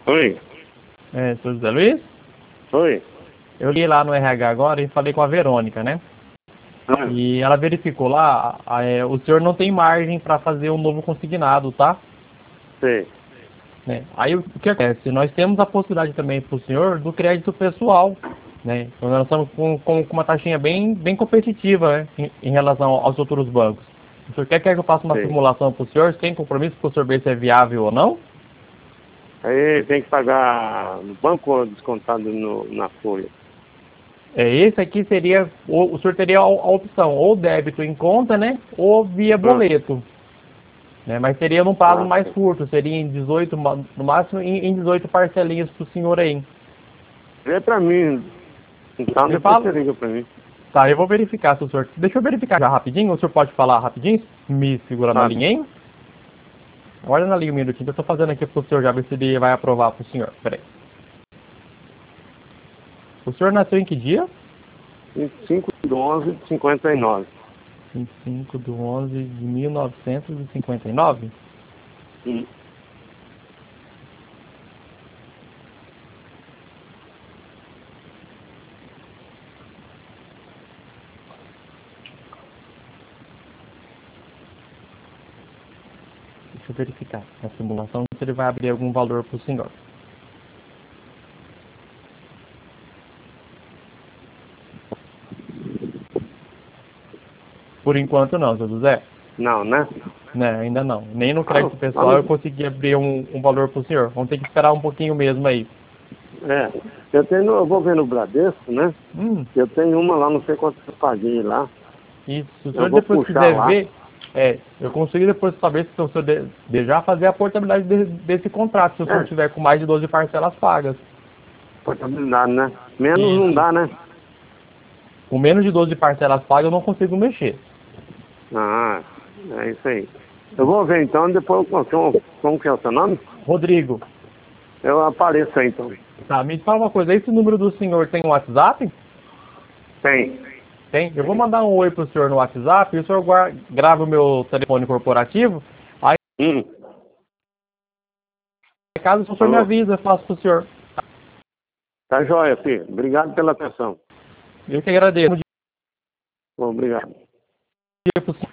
Oi. Sou José Luiz? Oi. Eu liguei lá no RH agora e falei com a Verônica, né? Ah, E ela verificou lá, o senhor não tem margem para fazer um novo consignado, tá? sei. Né? Aí o que acontece? Nós temos a possibilidade também para o senhor do crédito pessoal, né? Então nós estamos com uma taxinha bem competitiva, né? Em relação aos outros bancos. O senhor quer que eu faça uma Sei. simulação para o senhor, sem compromisso, para o senhor ver se é viável ou não? Aí tem que pagar no banco ou descontado na folha? Esse aqui seria, o senhor teria a opção, ou débito em conta, né? Ou via Ah, boleto. Né? Mas seria num prazo mais sei. curto, seria em 18, no máximo em 18 parcelinhas para o senhor aí. Vê pra mim. Então Me depois fala. você liga pra mim. Tá, eu vou verificar se o senhor. Deixa eu verificar já rapidinho, o senhor pode falar rapidinho? Me segura na Sabe? linha aí. Olha na linha um minutinho, que eu tô fazendo aqui pro senhor já ver se ele vai aprovar pro senhor. Peraí. O senhor nasceu em que dia? 25/11/59. 25/11/1959. Hum. Deixa eu verificar na simulação se ele vai abrir algum valor pro senhor. Por enquanto não, seu José. Não, né? Né, ainda não. Nem no Ah, crédito lá pessoal eu no- consegui abrir um valor pro senhor. Vamos ter que esperar um pouquinho mesmo aí. eu vou ver no Bradesco, né? Hum, Eu tenho uma lá, não sei quanto eu paguei lá. isso. Se o Eu senhor vou depois puxar quiser lá. ver, eu consigo depois saber se o senhor desejar fazer a portabilidade desse contrato, se o senhor É, tiver com mais de 12 parcelas pagas. portabilidade, né? Menos não Isso. dá, né? Com menos de 12 parcelas pagas eu não consigo mexer. Ah, é isso aí. Eu vou ver então, depois como que é o seu nome? Rodrigo, Eu apareço aí então. tá, me fala uma coisa, esse número do senhor tem um WhatsApp? Tem. Tem? Eu vou mandar um oi pro senhor no WhatsApp e o senhor grava o meu telefone corporativo. Aí, Hum. caso o senhor me Alô? avisa, eu faço pro senhor. Tá joia, filho. Obrigado pela atenção. Eu que agradeço. Bom Bom, obrigado. dia pro senhor.